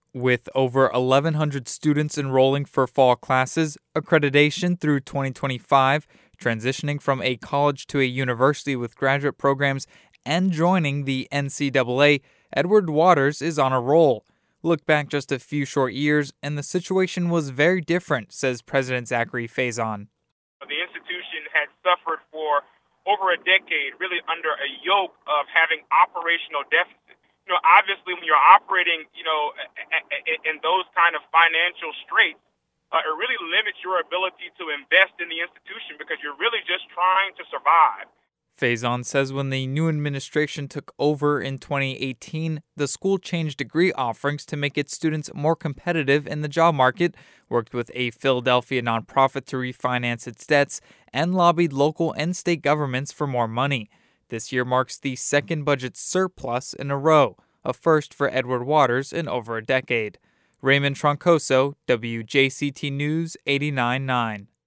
With over 1,100 students enrolling for fall classes, accreditation through 2025, transitioning from a college to a university with graduate programs, and joining the NCAA, Edward Waters is on a roll. Look back just a few short years, and the situation was very different, says President Zachary Faison. The institution had suffered for over a decade, really under a yoke of having operational deficits. Obviously, when you're operating, in those kind of financial straits, it really limits your ability to invest in the institution because you're really just trying to survive. Faison says when the new administration took over in 2018, the school changed degree offerings to make its students more competitive in the job market, worked with a Philadelphia nonprofit to refinance its debts, and lobbied local and state governments for more money. This year marks the second budget surplus in a row, a first for Edward Waters in over a decade. Raymond Troncoso, WJCT News 89.9.